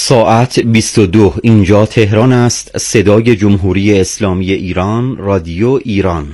ساعت 22 اینجا تهران است. صدای جمهوری اسلامی ایران، رادیو ایران.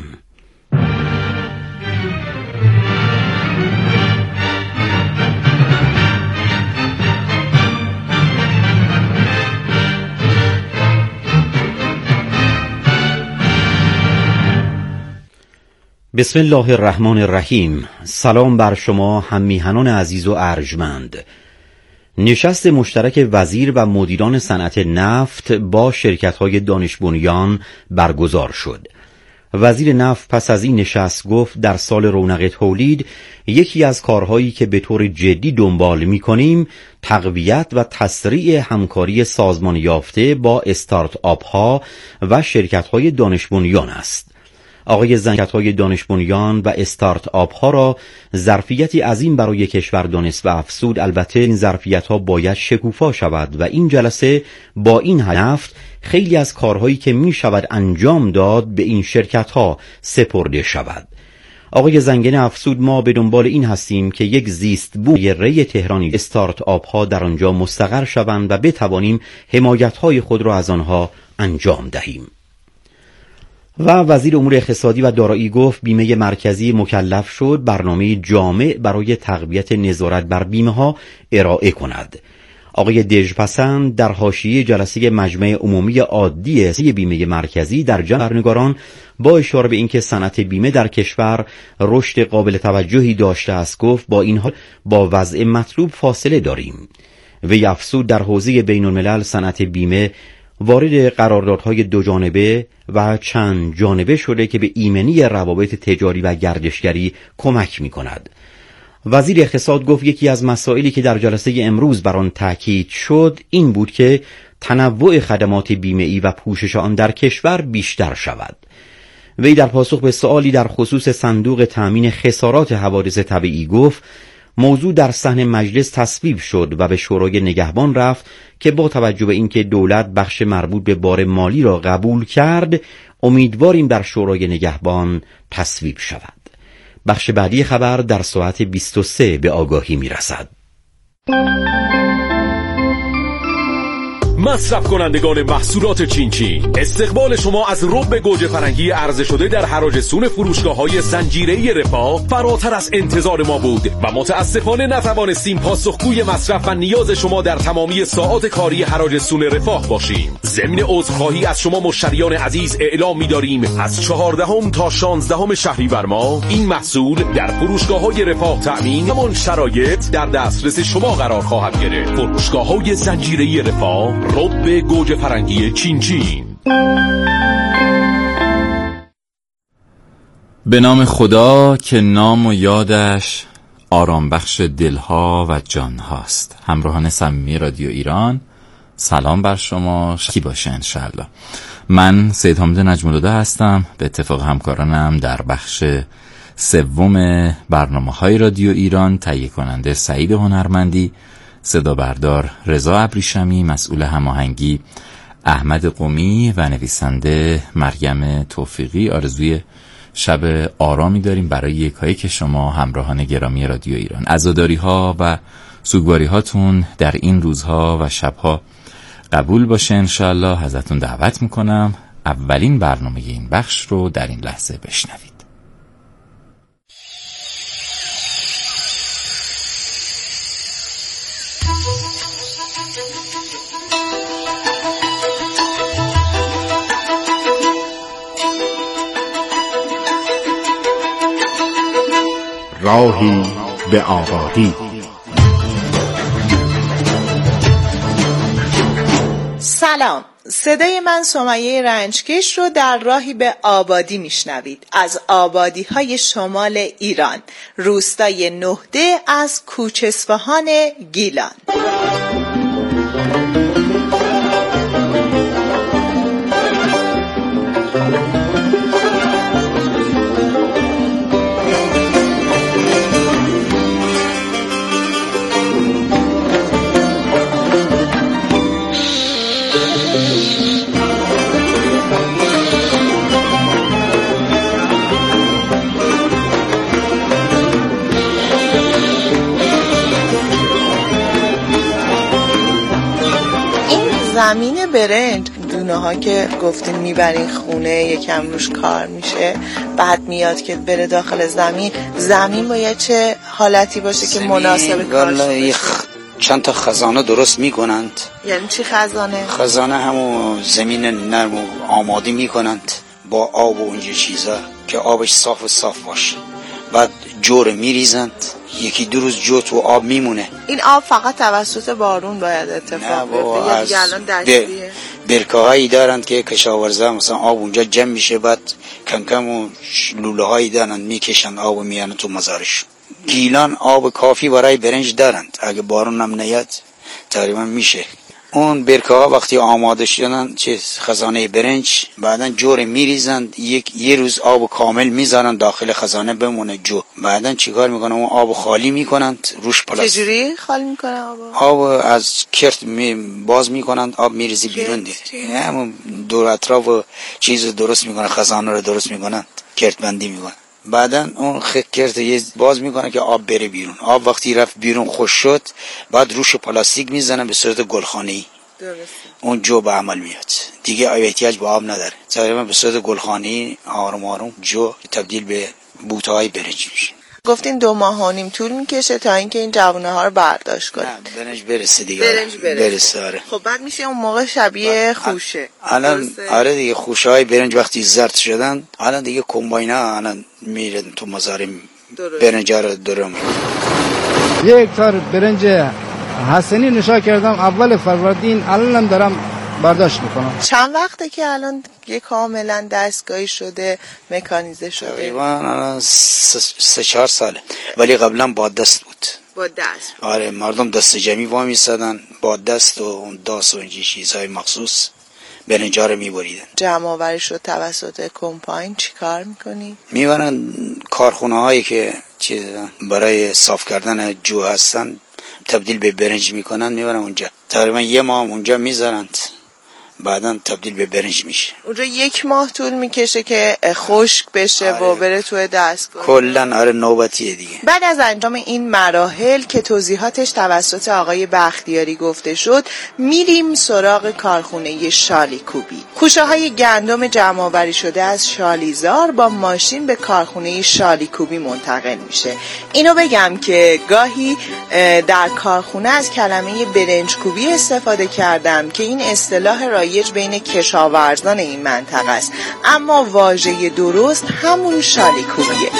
بسم الله الرحمن الرحیم. سلام بر شما هممیهنان عزیز و ارجمند. نشست مشترک وزیر و مدیران صنعت نفت با شرکت‌های دانش بنیان برگزار شد. وزیر نفت پس از این نشست گفت در سال رونق تولید یکی از کارهایی که به طور جدی دنبال می‌کنیم تقویت و تسریع همکاری سازمان یافته با استارتآپ‌ها و شرکت‌های دانش بنیان است. آقای شرکت‌های دانش بنیان و استارتآپ‌ها را ظرفیتی عظیم برای کشور دانست و افزود. البته این ظرفیت‌ها باید شکوفا شود و این جلسه با این هدف خیلی از کارهایی که می‌شود انجام داد به این شرکت‌ها سپرده شود. آقای زنگنه افزود ما به دنبال این هستیم که یک زیست بوم ری تهرانی استارتآپ‌ها در آنجا مستقر شوند و بتوانیم حمایت‌های خود را از آنها انجام دهیم. و وزیر امور اقتصادی و دارایی گفت بیمه مرکزی مکلف شد برنامه جامع برای تقویت نظارت بر بیمه ها ارائه کند. آقای دژپسند در حاشیه جلسه مجمع عمومی عادی بیمه مرکزی در جمع خبرنگاران با اشاره به اینکه صنعت بیمه در کشور رشد قابل توجهی داشته است گفت با این حال با وضع مطلوب فاصله داریم. وی افزود در حوزه بین الملل صنعت بیمه وارد قراردادهای دو جانبه و چند جانبه شده که به ایمنی روابط تجاری و گردشگری کمک می کند. وزیر اقتصاد گفت یکی از مسائلی که در جلسه امروز بر آن تاکید شد این بود که تنوع خدمات بیمه‌ای و پوشش آن در کشور بیشتر شود. وی در پاسخ به سوالی در خصوص صندوق تأمین خسارات حوادث طبیعی گفت موضوع در صحن مجلس تصویب شد و به شورای نگهبان رفت که با توجه به اینکه دولت بخش مربوط به بار مالی را قبول کرد امیدواریم در شورای نگهبان تصویب شود. بخش بعدی خبر در ساعت 23 به آگاهی میرسد. مصرف کنندگان محصولات چین استقبال شما از رب گوجه فرنگی عرضه شده در حراج سون فروشگاه‌های زنجیره‌ای رفاه فراتر از انتظار ما بود و متاسفانه نتوانستیم پاسخگوی مصرف و نیاز شما در تمامی ساعات کاری حراج سون رفاه باشیم. ضمن عذرخواهی از شما مشتریان عزیز اعلام می‌داریم از 14 تا 16 شهریور ماه این محصول در فروشگاه‌های رفاه تأمین همان شرایط در دسترس شما قرار خواهد گرفت. فروشگاه‌های زنجیره‌ای رفاه رب گوجه فرنگی چین. به نام خدا که نام و یادش آرام بخش دلها و جانهاست. همراهان صمیمی رادیو ایران سلام بر شما، شکی باشه انشالله. من سید حامد نجم‌الهدی هستم، به اتفاق همکارانم در بخش سوم برنامه‌های رادیو ایران تهیه کننده سعید هنرمندی، صدا بردار رضا ابریشمی، مسئول هماهنگی احمد قمی و نویسنده مریم توفیقی. آرزوی شب آرامی داریم برای یکایی که شما همراهان گرامی رادیو ایران. عزاداری ها و سوگواری هاتون در این روزها و شبها قبول باشه انشالله. ازتون دعوت میکنم اولین برنامه این بخش رو در این لحظه بشنوید. راهی به آبادی. سلام، صدای من سمیه رنجکش رو در راهی به آبادی میشنوید از آبادی های شمال ایران، روستای نهده از کوچ اصفهان گیلان. زمین برنج دونه ها که گفتین میبرین خونه یکم روش کار میشه بعد میاد که بره داخل زمین باید چه حالتی باشه که مناسب کارش باشه؟ چند تا خزانه درست میکنند. یعنی چی خزانه؟ خزانه همون زمین نرم و آماده میکنند با آب و اونجا چیزا که آبش صاف باشه. بعد جور میریزند، یکی دو روز جو تو آب میمونه. این آب فقط توسط بارون باید اتفاق بیفته یا الان دستیه؟ برکه هایی دارند که کشاورزا مثلا آب اونجا جمع میشه، بعد کم کم و لوله هایی دارند میکشند آب و میانه تو مزارش. گیلان آب کافی برای برنج دارند، اگه بارون هم نیاد تقریبا میشه. اون برکه ها وقتی آماده شدن چه خزانه برنج بعدن جور میریزند، یه روز آب کامل میذارن داخل خزانه بمونه جو. بعدن چیکار میکنن؟ اون آب خالی میکنند روش پلاستیک. چجوری خالی میکنن آب از کرت باز میکنند، آب میریزی بیرون دیگه. همون دور اطراف چیز درست میکنن، خزانه رو درست میکنن، کرت بندی میکنن. بعدن اون کرت باز میکنه که آب بره بیرون. آب وقتی رفت بیرون خوش شد، بعد روش پلاستیک میزنن به صورت گلخانه‌ای. اون جو به عمل میاد دیگه، احتیاج به آب نداره. تقریبا به صورت گلخانه‌ای آروم آروم جو تبدیل به بوته‌های برنج میشه. گفتین 2 ماه و نیم طول میکشه تا اینکه این جوونه ها رو برداشت کنید. برنج برسه دیگه. برسه. آره. خب بعد میشه اون موقع شبیه خوشه. الان آره دیگه، خوشه های برنج وقتی زرد شدن الان دیگه کمباینا الان میرن تو مزارع برنج رو درم. 1 هکتار برنج حسنی نشا کردم اول فروردین، الانم دارم برداشت میکنم. چند وقته که الان یه کاملا دستگاهی شده، مکانیزه شده؟ تقریبا الان 3-4 ساله، ولی قبلا با دست بود. با دست؟ آره، مردم دست جمعی وامی زدن با دست و اون داس و اینجی چیزهای مخصوص برنجا رو میبریدن. جمع آوری شد توسط کمپاین چی کار میکنی؟ میبرن کارخونه هایی که برای صاف کردن جو هستن تبدیل به برنج میکنن، میبرن اونجا. تقریبا 1 ماه اونجا میذارند، بعدن تبدیل به برنج میشه. اونجا 1 ماه طول میکشه که خشک بشه و بره توی دستگاه. کلن آره نوبتیه دیگه. بعد از انجام این مراحل که توضیحاتش توسط آقای بختیاری گفته شد، میریم سراغ کارخونه شالیکوبی. کوشه های گندم جمع آوری شده از شالیزار با ماشین به کارخونه شالیکوبی منتقل میشه. اینو بگم که گاهی در کارخونه از کلمه برنجکوبی استفاده کردم که این اصطلاح رایج بین کشاورزان این منطقه است، اما واژه درست همون شالیکوبیه.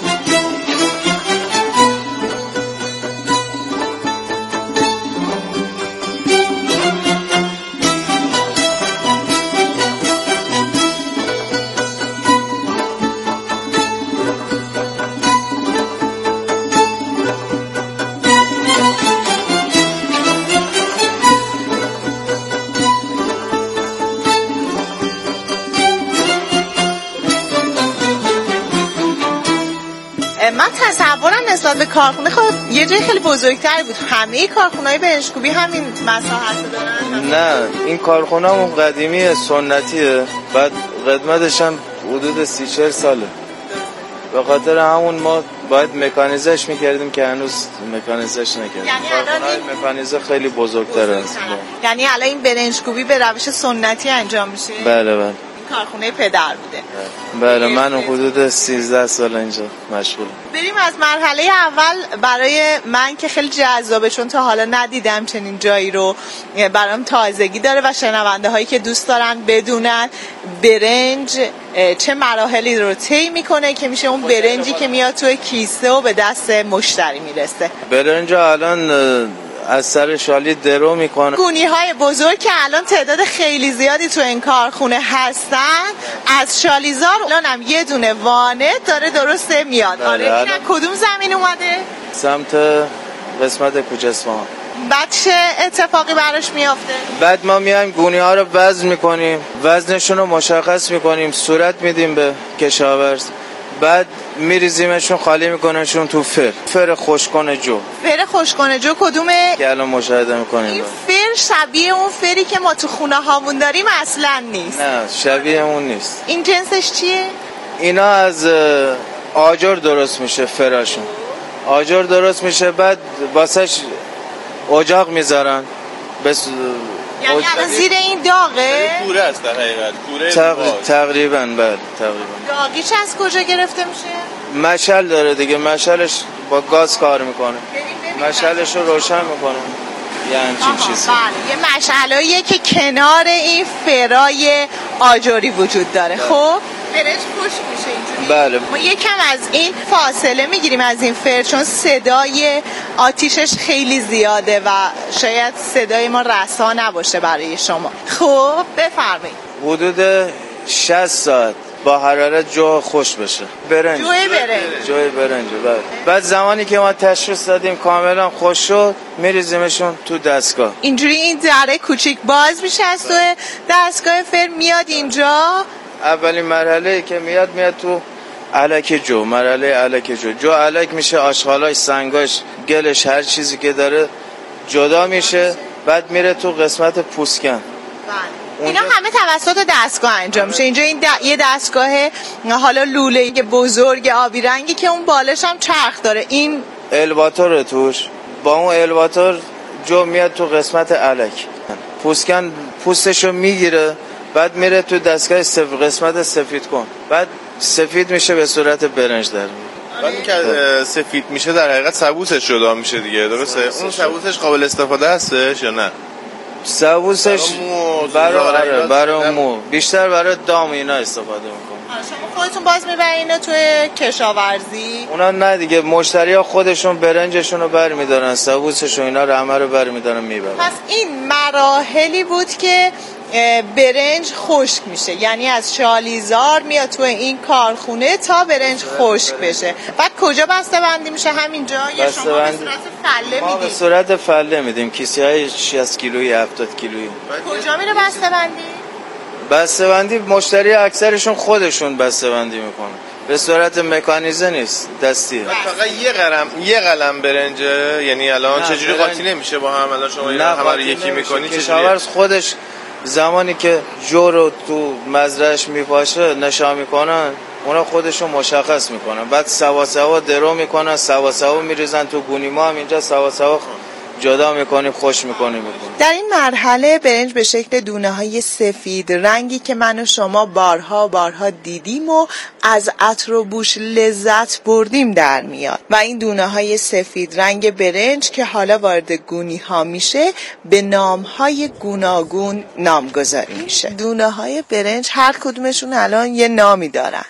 من تصورم نسبت به کارخونه خب یه جای خیلی بزرگتری بود. همه کارخونه‌های برنجکوبی همین مساحت دارن؟ نه، این کارخونه همون قدیمی سنتیه، بعد قدمتش هم حدود 30-40 ساله. به خاطر همون ما باید مکانیزش میکردیم که هنوز مکانیزش نکردیم. یعنی الان مکانیزه خیلی بزرگتر است. یعنی الان این برنجکوبی به روش سنتی انجام میشه؟ بله. کارخونه پدر بوده. بله، من حدود 13 سال اینجا مشغولم. بریم از مرحله اول. برای من که خیلی جذابه چون تا حالا ندیدم چنین جایی رو، برام تازگی داره و شنونده هایی که دوست دارن بدونن برنج چه مراحلی رو طی میکنه که میشه اون برنجی که میاد توی کیسه و به دست مشتری میرسه. برنج الان از سر شالی درو میکنه. گونی های بزرگ که الان تعداد خیلی زیادی تو این کارخونه هستن از شالیزار، الان هم یه دونه وانت داره درسته میاد. آره، این کدوم زمین اومده؟ سمت قسمت کوچه اصفهان. بعد چه اتفاقی براش میافته؟ بعد ما میایم گونی ها رو وزن میکنیم، وزنشون رو مشخص میکنیم، صورت میدیم به کشاورز، بعد میریزیمشون، خالی میکنشون تو فر خوشکن جو. فر خوشکن جو کدومه؟ که الان مشاهده میکنیم. این فر شبیه اون فری که ما تو خونه هامون داریم اصلا نیست. نه، شبیه اون نیست. این جنسش چیه؟ اینا از آجر درست میشه، فراشون آجر درست میشه، بعد واسش اجاق میذارن. یعنی الان زیر این داغه؟ کوره است در حقیقت، کوره تقریبا بله تقریبا. داغیش از کجا گرفته میشه؟ مشعل داره دیگه، مشعلش با گاز کار میکنه، مشعلش رو روشن میکنه یعنی چیزی. بله یه مشعلاییه که کنار این فرای آجری وجود داره. خب برنج خشک میشه اینجوری. بله ما یکم از این فاصله میگیریم از این فر، چون صدای آتیشش خیلی زیاده و شاید صدای ما رسا نباشه برای شما. خب بفرمایید. حدود 60 ساعت با حرارت جو خوش بشه. برنج. جوی برنج. بعد زمانی که ما تشخیص دادیم کاملا خوش شد میریزیمشون تو دستگاه. اینجوری این دره کوچیک باز میشه از تو دستگاه فر میاد اینجا. اولین مرحله که میاد تو علک جو، مرحله علک جو علک میشه، آشغالاش، سنگاش، گلش، هر چیزی که داره جدا میشه. بعد میره تو قسمت پوسکن. اینا همه توسط دستگاه انجام میشه. اینجا این یه دستگاه حالا لوله بزرگ آبی رنگی که اون بالش هم چرخ داره، این الواتور توش، با اون الواتور جو میاد تو قسمت علک، پوسکن پوستشو میگیره، بعد میره تو دستگاه قسمت سفید کن، بعد سفید میشه به صورت برنج در بعد این که سفید میشه در حقیقت سبوسش جدا میشه دیگه، درسته؟ اون سبوسش قابل استفاده هستش یا نه؟ سبوسش برای مو، بیشتر برای دام اینا استفاده میکنه. شما خودتون باز میبرین اینو توی کشاورزی؟ اونا نه دیگه، مشتری ها خودشون برنجشون رو برمیدارن، سبوسشون اینا رو همه رو برمیدارن میبرن. پس این مراحلی بود که برنج خشک میشه، یعنی از چالیزار میاد تو این کارخونه تا برنج خشک بشه. بعد کجا بسته بندی میشه؟ همینجا یا شما به صورت فله میدید؟ ما به صورت فله میدیم، کیسه های 60 کیلویی 70 کیلویی. کجا میره بسته بندی؟ بسته بندی مشتری اکثرشون خودشون بسته بندی میکنن، به صورت مکانیزه نیست، دستیه. فقط یه قلم برنجه، یعنی الان چجوری قاطی نمیشه با هم؟ الان شما همه رو یکی میکنی چجوری؟ کشاورز خودش زمانی که جو رو تو مزرعش میپاشه نشا میکنن، اونا خودشون مشخص میکنن، بعد سوا درو میکنن، سوا میریزن تو گونی. ما هم اینجا سوا جدا میکنیم، خوش میکنیم. در این مرحله برنج به شکل دونه های سفید رنگی که من و شما بارها دیدیم و از عطر و بوش لذت بردیم در میاد و این دونه های سفید رنگ برنج که حالا وارد گونی ها میشه به نام های گوناگون نامگذاری میشه. دونه های برنج هر کدومشون الان یه نامی دارن،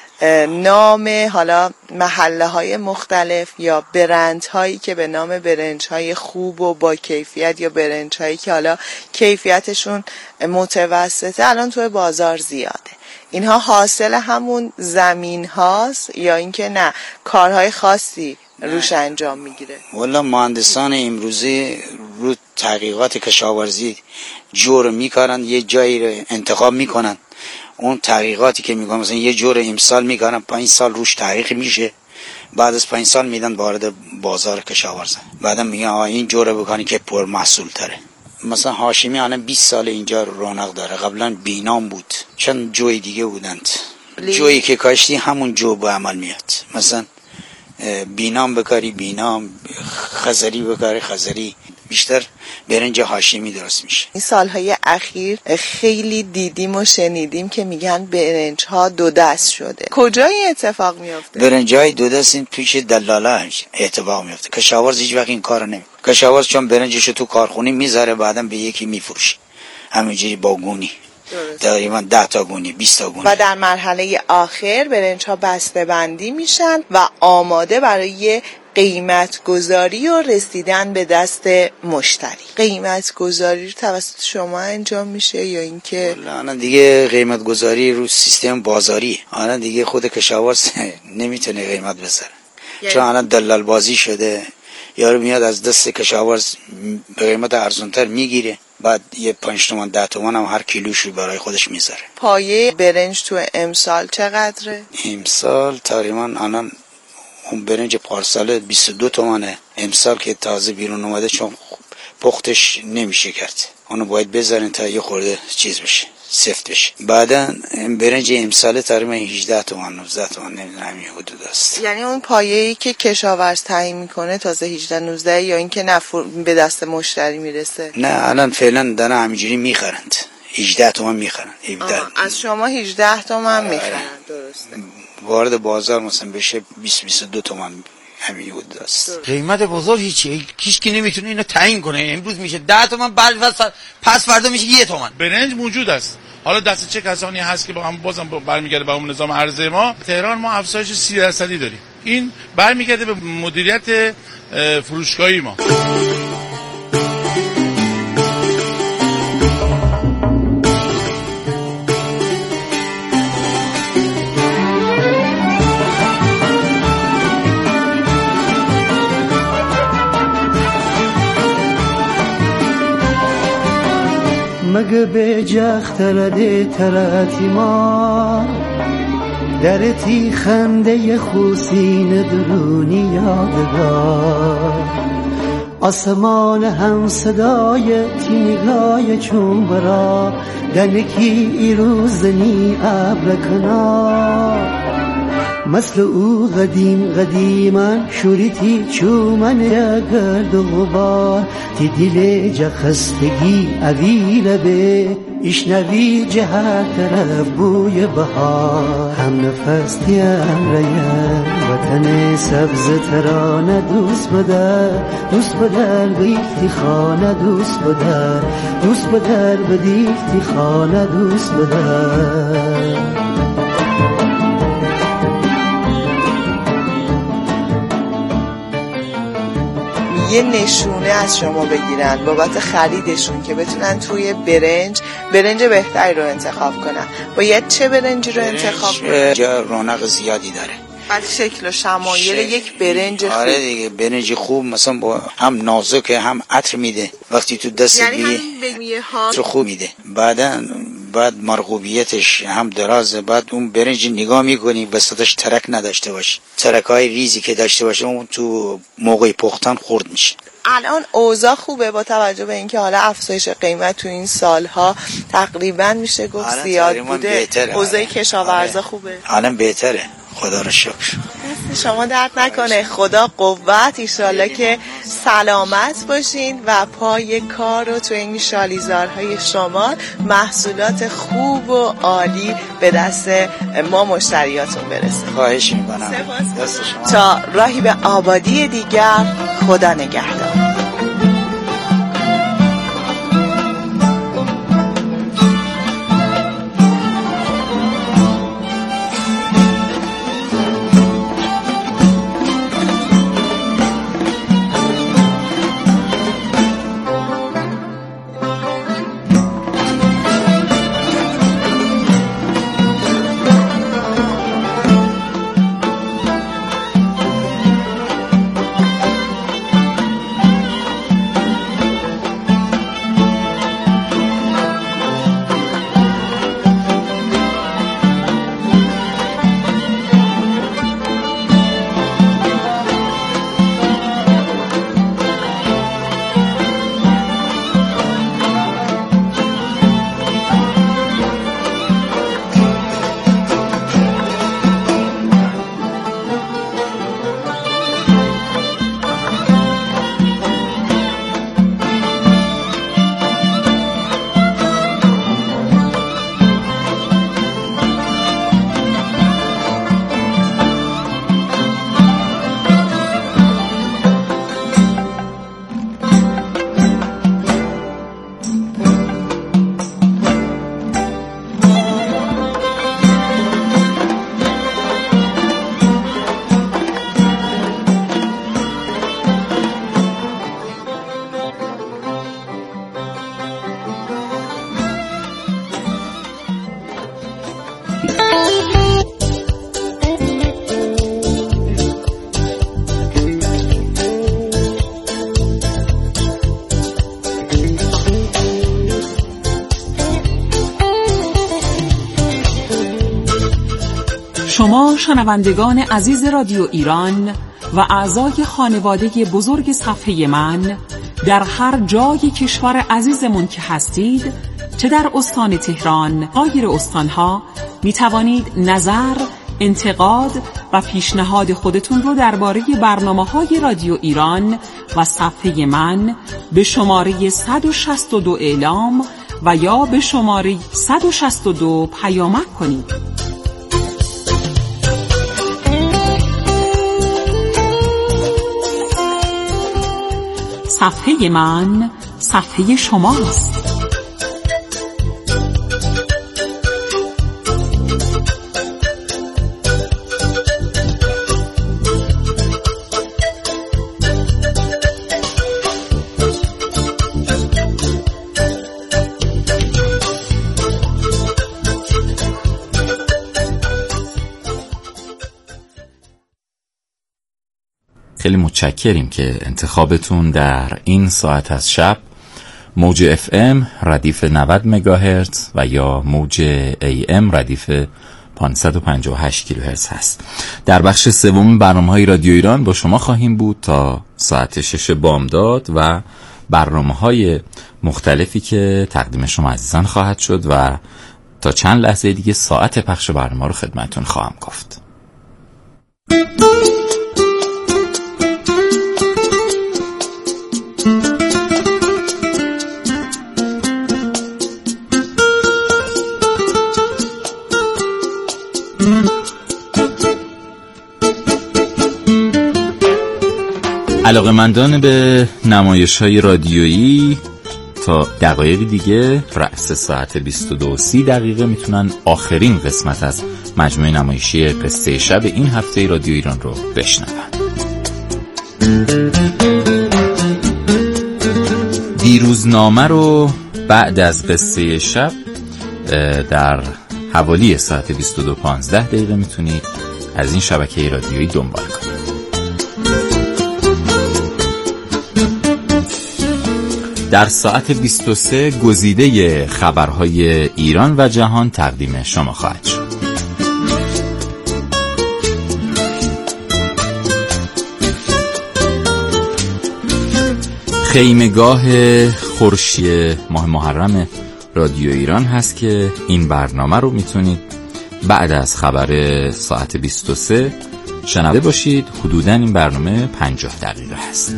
نام حالا محله های مختلف یا برند هایی که به نام برنج های خوب و با کیفیت یا برنج هایی که حالا کیفیتشون متوسطه الان توی بازار زیاده. اینها حاصل همون زمین هاست یا اینکه نه کارهای خاصی روش انجام میگیره؟ والا مهندسان امروزی رو تحقیقات کشاورزی جور میکارن، یه جایی رو انتخاب میکنن، اون تحقیقاتی که میکنن مثلا یه جور امسال میکنن 5 سال روش تحقیق میشه، بعد از 5 سال میدن وارد بازار کشاورزی، بعدا میگن این جور بکنی که پر محصول تره. مثلا هاشمی الان 20 سال اینجا رونق داره، قبلا بینام بود، چند جوی دیگه بودند، جویی که کاشتی همون جو به عمل میاد. مثلا بینام بکاری بینام، خزری بکاری خزری، بیشتر برنج هاشمی درست میشه. این سالهای اخیر خیلی دیدیم و شنیدیم که میگن برنج ها 2 دست شده. کجا این اتفاق میفته؟ برنج های 2 دست این پیش دلالا اتفاق میفته. کشاورز هیچ وقت این کارو نمیکنه. کشاورز چون برنجشو تو کارخونه میذاره بعدا به یکی میفروشه، همینجوری با گونی تقریبا 10 تا گونی 20 تا گونی. و در مرحله آخر برنج ها بسته بندی میشن و آماده برای قیمت گذاری و رسیدن به دست مشتری. قیمت گذاری توسط شما انجام میشه یا اینکه الان دیگه قیمت گذاری رو سیستم بازاریه، الان دیگه خود کشاورز نمیتونه قیمت بذاره چون الان دلال بازی شده، یارو میاد از دست کشاورز به قیمت ارزانتر میگیره، بعد یه 5 تومن 10 تومن هم هر کیلوش رو برای خودش میذاره. پایه برنج تو امسال چقدره؟ امسال تقریبا الان اون برنج پارسال 22 تومنه، امسال که تازه بیرون اومده چون پختش نمیشه کرد، اونو باید بذارین تا یه خورده چیز بشه، سفت بشه. بعدا برنج امسال تقریبا 18 تومن 19 تومن نمیدونم این حدود است. یعنی اون پایه‌ای که کشاورز تعیین میکنه تازه 18 19 یا اینکه به دست مشتری میرسه؟ نه الان فعلا دارن همینجوری میخرند 18 تومن میخرن. از شما 18 تومن میخرن. درسته. وارد بازار مثلا بشه 20 22 تومن همین حدود است. قیمت بازار هیچ کی نمیتونه اینو تعیین کنه. امروز میشه 10 تومن پس فردا میشه 1 تومن. برنج موجود است. حالا دست چه کسانی هست که بازم برمیگرده به اون نظام عرضه ما. تهران ما افزایش 30% داریم. این برمیگرده به مدیریت فروشگاهی ما. مگه به جخترده ترتی ما درتی خنده خوسین درونی یادگار آسمان هم صدای تیمیگای چون برا دنکی ایروزنی ابرکنا مثل او قدیما شوریتی چومن گرد و غبار تی دل جخستگی اویل به اشنوی جهت طرف بوی بهار هم نفس دیم ریم وطن سبز ترانه دوست بدر بیختی خانه دوست بدر بدیختی خانه دوست بدر. یه نشونه از شما بگیرن بابت خریدشون که بتونن توی برنج بهتری رو انتخاب کنن. باید چه برنجی رو انتخاب کنن؟ جا رونق زیادی داره. بعد شکل و شمایل یک برنج خوب. آره دیگه برنج خوب مثلا با هم نازک هم عطر میده وقتی تو دست یعنی همین بگیه ها خوب میده. بعد مرغوبیتش هم درازه. بعد اون برنج نگاه میکنی وسطش ترک نداشته باشه، ترکای ریزی که داشته باشه اون تو موقع پختن خرد میشه. الان اوضاع خوبه با توجه به اینکه حالا افزایش قیمت تو این سالها تقریبا میشه گفت زیاد بوده. اوضاع کشاورزا خوبه. الان بهتره خدا رو شکر. شما درد نکنه، خدا قوت، ایشالله که سلامت باشین و پای کار رو تو این شالیزارهای شما محصولات خوب و عالی به دست ما مشتریاتون برسه. خواهش میکنم. تا راهی به آبادی دیگر، خدا نگهدار. شما شنوندگان عزیز رادیو ایران و اعضای خانواده بزرگ صفحه من در هر جای کشور عزیزمون که هستید چه در استان تهران، غیر استانها می توانید نظر، انتقاد و پیشنهاد خودتون رو درباره برنامه‌های رادیو ایران و صفحه من به شماره 162 اعلام و یا به شماره 162 پیامک کنید. صفحه من صفحه شماست. خیلی متشکریم که انتخابتون در این ساعت از شب موج FM ردیف 90 مگاهرتز و یا موج AM ردیف 558 کیلوهرتز هست. در بخش سوم برنامه‌های رادیو ایران با شما خواهیم بود تا ساعت 6 بامداد و برنامه‌های مختلفی که تقدیم شما عزیزان خواهد شد و تا چند لحظه دیگه ساعت پخش برنامه رو خدمتتون خواهم گفت. علاقه‌مندان به نمایش‌های رادیویی تا دقایق دیگه رأس ساعت 22:30 میتونن آخرین قسمت از مجموعه نمایشی قصه شب این هفته رادیو ایران رو بشنون. دیروزنامه رو بعد از قصه شب در حوالی ساعت 22:15 میتونید از این شبکه رادیویی دنبال کنید. در ساعت 23 گزیده خبرهای ایران و جهان تقدیم شما خواهد شد. خیمگاه خورشید ماه محرم رادیو ایران هست که این برنامه رو میتونید بعد از خبر ساعت 23 شنونده باشید. حدوداً این برنامه 50 دقیقه هست.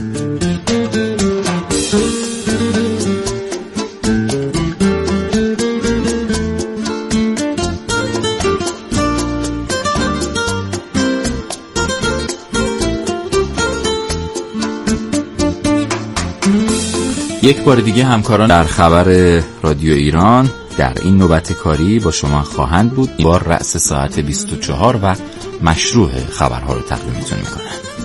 یک بار دیگه همکاران در خبر رادیو ایران در این نوبت کاری با شما خواهند بود. این بار رأس ساعت 24 و مشروع خبرها رو تقدیمتون میکنن.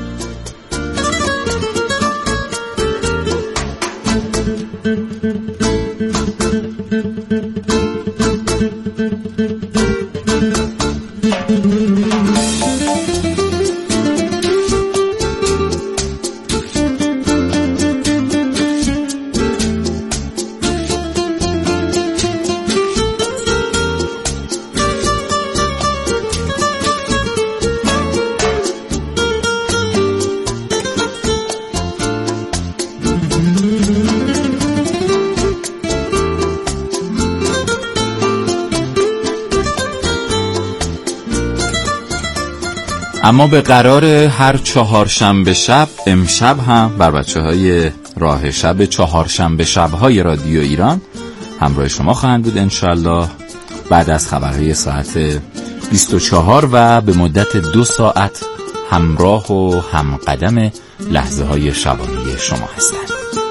اما به قرار هر چهارشنبه شب امشب هم بر بچه‌های راه شب چهارشنبه شب‌های رادیو ایران همراه شما خواهند بود انشالله بعد از خبرهای ساعت 24 و به مدت 2 ساعت همراه و همقدم لحظه‌های شبانه شما هستند.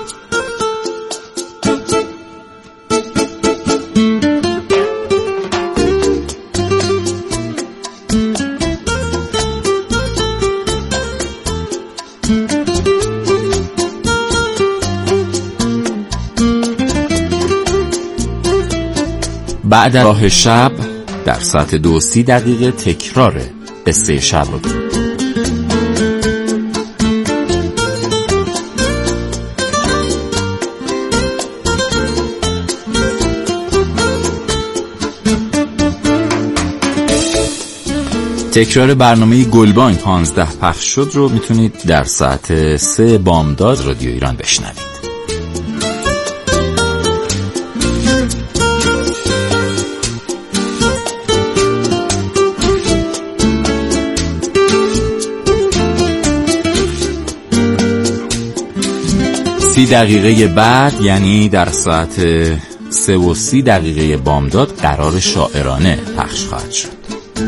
بعد از راه شب در ساعت 2:30 تکرار قصه شب رو تکرار برنامه گلبانگ 15 پخش شد رو میتونید در ساعت 3 بامداد رادیو ایران بشنوید. دقیقه بعد، یعنی در ساعت 3:30 بامداد، قرار شاعرانه پخش خواهد شد.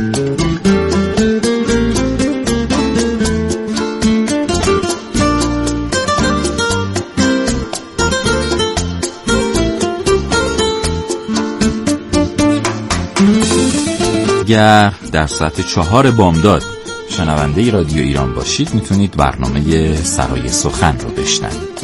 اگر در ساعت 4 بامداد شنونده رادیو ایران باشید، میتونید برنامه سرای سخن رو بشنوید.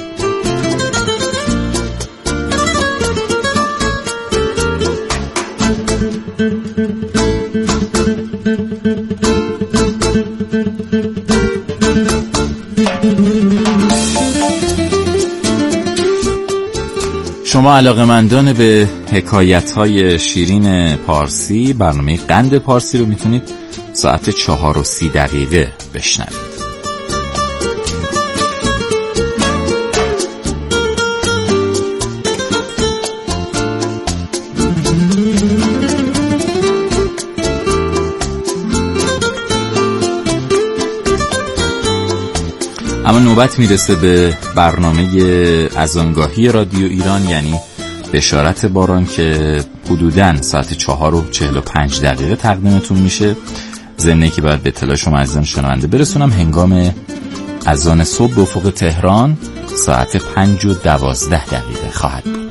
شما علاقه‌مندان به حکایت‌های شیرین پارسی، برنامه قند پارسی رو میتونید ساعت 4:30 بشنوید. اما نوبت میرسه به برنامه اذانگاهی رادیو ایران، یعنی بشارت باران، که حدوداً ساعت 4:45 تقدیمتون میشه. ضمن که باید به اطلاع شما عزیزان شنونده برسونم، هنگام اذان صبح به افق تهران ساعت 5:12 خواهد بود.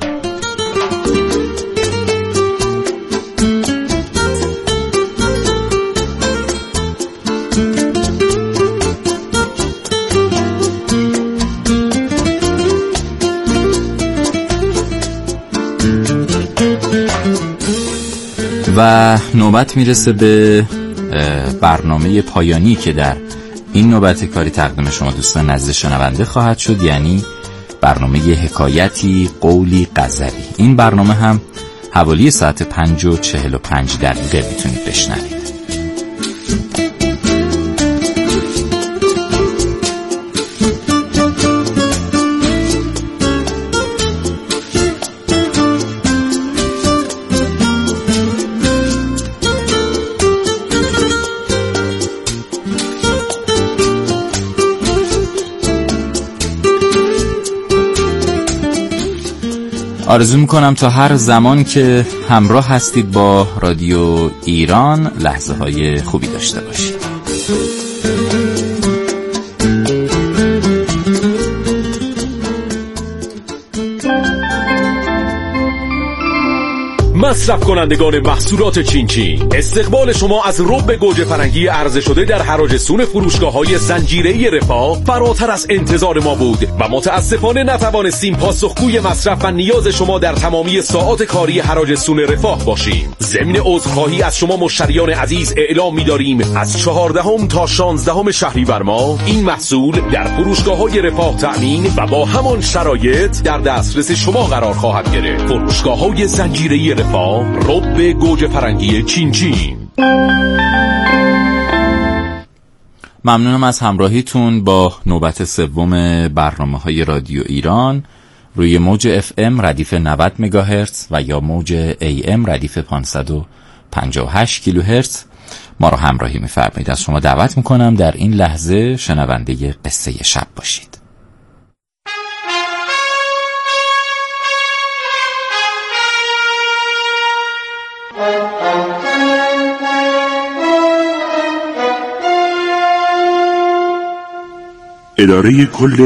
و نوبت میرسه به برنامه پایانی که در این نوبت کاری تقدیم شما دوستان نزد شنونده خواهد شد، یعنی برنامه حکایتی قولی غزلی. این برنامه هم حوالی ساعت 5:45 میتونید بشنوید. آرزو میکنم تا هر زمان که همراه هستید با رادیو ایران لحظه های خوبی داشته باشید. مصرف کنندگان محصولات چینچین، استقبال شما از رب گوجه فرنگی عرضه شده در حراج سون فروشگاه‌های زنجیره‌ای رفاه فراتر از انتظار ما بود و متاسفانه نتوانستیم پاسخگوی مصرف و نیاز شما در تمامی ساعات کاری حراج سون رفاه باشیم. ضمن عذرخواهی از شما مشتریان عزیز اعلام می‌داریم از 14 تا 16 شهریور ماه این محصول در فروشگاه‌های رفاه تأمین و با همان شرایط در دسترس شما قرار خواهد گرفت. فروشگاه‌های زنجیره‌ای رفاه، رب گوجه فرنگی چینچین. ممنونم از همراهیتون با نوبت سوم برنامه‌های رادیو ایران روی موج FM ردیف 90 مگاهرتز و یا موج AM ردیف 558 کیلوهرتز ما رو همراهی می‌فرمایید. از شما دعوت می‌کنم در این لحظه شنونده قصه شب باشید. اداره کل